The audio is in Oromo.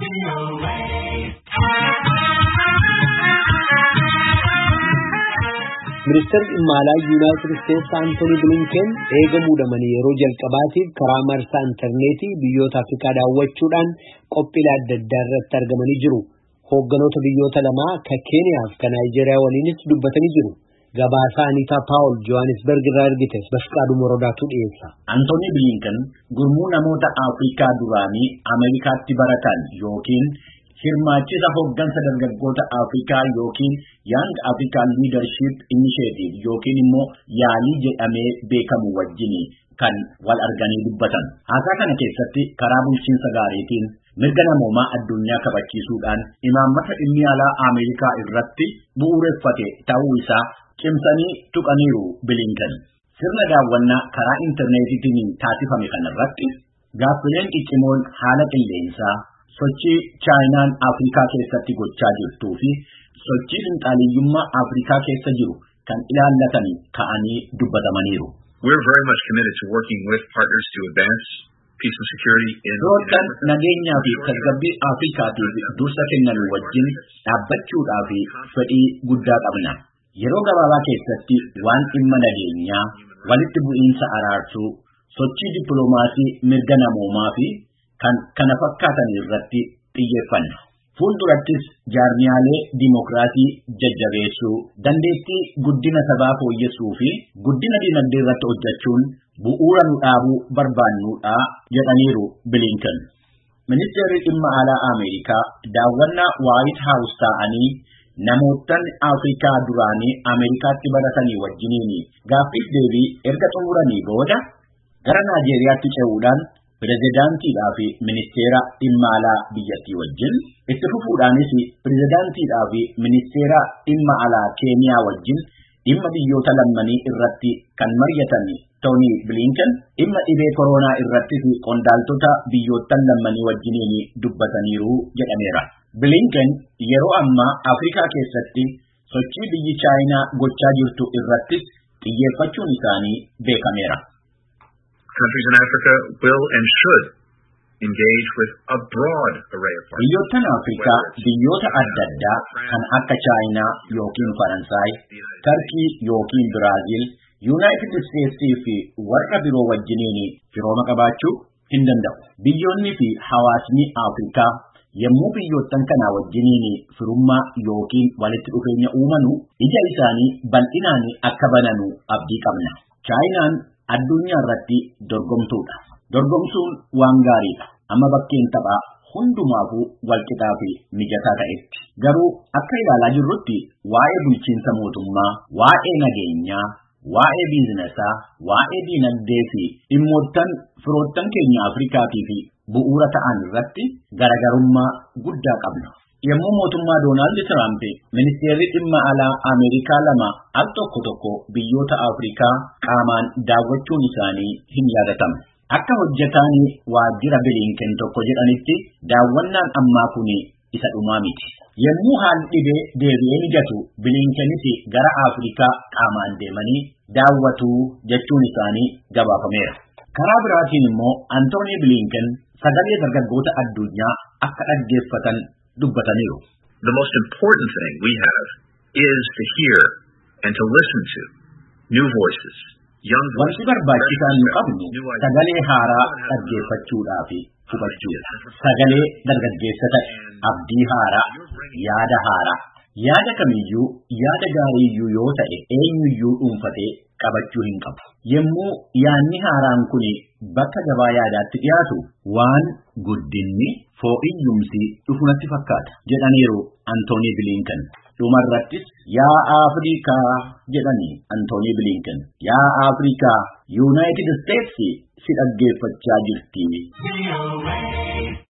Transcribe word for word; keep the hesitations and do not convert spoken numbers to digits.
Minister Imala United States Anthony Blinken eegamuudhaan yeroo jalqabaatiif karaa marsaa intarneetii biyyoota Afrikaa daawwachuudhaan qophiilee adda addaa irratti argamanii jiru. Hoogganoota biyyoota lamaa ka Keniyaa fi ka Naayijeeriyaa waliinis dubbatanii jiru. Gabaasaa Anita Paul Johannesburg irraa ergite Bashqaaduu Morodaatu dhiyeessa. Anthony Blinken gurmuu namoota Afrikaa duraanii Ameerikaatti baratan yookiin hirmaachisa hooggansa dargaggoota Afrikaa yookiin Young African Leadership Initiative yookiin immoo yaalii jedhamee beekamu wajjin kan wal arganii dubbatan. Haasaa kana keessatti karaa bulchiinsa gaariitiin mirga namoomaa addunyaa kabachiisuudhaan imaammata dhimmi alaa Ameerikaa irratti bu'uureffate ta'uu isaa cimsanii tuqaniiru Blinken. Sirna daawwannaa karaa intarneetiitiin taasifame kanarratti gaaffileen ciccimoon haala qilleensaa, sochii Chaayinaan Afrikaa keessatti gochaa jirtuu fi sochii finxaaliyyummaa Afrikaa keessa jiru kan ilaallatanii ka'anii dubbatamaniiru. We're very much committed to working with partners to advance peace and security in Roottan nageenyaa fi tasgabbii Afrikaatiif dursa kennan wajjin dhaabbachuudhaa fi fedhii guddaa qabna. Yeroo gabaabaa keessatti waan dhimma nageenyaa, walitti bu'iinsa araarsuu, sochii dippiloomaasii mirga namoomaa fi kan kana fakkaatan irratti xiyyeeffanna. Fuuldurattis jaarmiyaalee dimokiraasii jajjabeessuu, dandeettii guddina sabaa fooyyessuu fi guddina dinagdee irratti hojjechuun bu'uura nu dhaabuu barbaannuudha jedhaniiru Blinken. Ministeerri dhimma alaa Ameerikaa daawwannaa White House ta'anii namootan Afrikaa duraanii Ameerikaatti baratanii wajjiniin gaaffiif deebii erga xumuranii booda gara Naayijeeriyaatti ce'uudhaan pirezidaantiidhaa fi ministeera dhimma alaa biyyattii wajjin itti fufuudhaanis pirezidaantiidhaa fi ministeera dhimma alaa Keeniyaa wajjin dhimma biyyoota lammanii irratti kan mari'atan Tony Blinken dhimma dhibee koronaa irratti fi qondaaltota biyyoottan lammanii wajjiniin dubbataniiru jedhameera. Blinken yeroo ammaa Afrikaa keessatti sochii biyyi Chaayinaa gochaa jirtu irrattis xiyyeeffachuun isaanii beekameera. Countries in Africa will and should engage with a broad array of partners. Biyyoottan Afrikaa biyyoota adda addaa kan akka Chaayinaa yookiin Faransaay, Turkii yookiin Biraazil, United States fi warra biroo wajjiniin firooma qabaachuu hin danda'u. Biyyoonni fi hawaasni Afrikaa yommuu biyyoottan kanaa wajjiniin firummaa yookiin walitti dhufeenya uumanu ija isaanii bal'inaan akka bananu abdii qabna. Chaayinaan addunyaa irratti dorgomtuudha. Dorgomsuun waan gaariidha. Amma bakkeen taphaa hundumaafuu walqixaa fi mijataa ta'etti. Garuu akka ilaalaa jirrutti waa'ee bulchiinsa mootummaa, waa'ee nageenyaa, waa'ee biizinesaa, waa'ee diinagdee fi dhimmoottan firoottan keenya Afrikaatii fi bu'uura ta'an irratti garagarummaa guddaa qabna. Yommuu mootummaa Doonaald Tiraamp ministeerri dhimma alaa Ameerikaa lama al tokko tokko biyyoota Afrikaa qaamaan daawwachuun isaanii hin yaadatamu. Akka hojjetaan waajjira Blinken tokko jedhanitti daawwannaan ammaa kun isa dhumaa miti. Yommuu haalli dhibee deebi'ee mijatu Blinkenis gara Afrikaa qaamaan deemanii daawwatu jechuun isaanii gabaafameera. Karaa biraatiin immoo Anthony Blinken sagalee dargaggoota addunyaa akka dhaggeeffatan dubbataniiru. The most important thing we have is to hear and to listen to new voices, young voices. Wanti barbaachisaan nu qabnu sagalee haaraa dhaggeeffachuudhaa fi hubachuudha. Sagalee dargaggeessa ta'e, abdii haaraa, yaada haaraa. Yaada kamiyyuu, yaada gaariiyyuu yoo ta'e eenyuyyuu dhuunfatee qabachuu hin qabu. Yommuu yaadni haaraan kun bakka gabaa yaadaatti dhiyaatu waan guddinni fooyya'umsi dhufunatti fakkaata jedhaniiru Anthony Blinken. Dhumarrattis yaa Afrikaa jedhanii Anthony Blinken. Yaa Afrikaa, United States si dhaggeeffachaa jirti.